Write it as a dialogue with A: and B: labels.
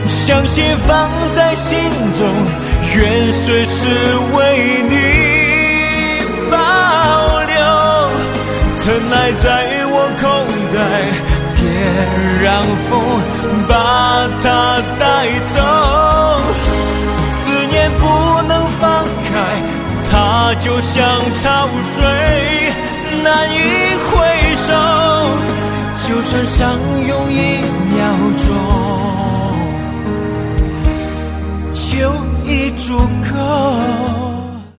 A: 相信放在心中，愿随时为你保留。疼爱在我口袋，别让风把它带走。思念不能放开，它就像潮水难以回收，就算相拥1秒钟就已足够。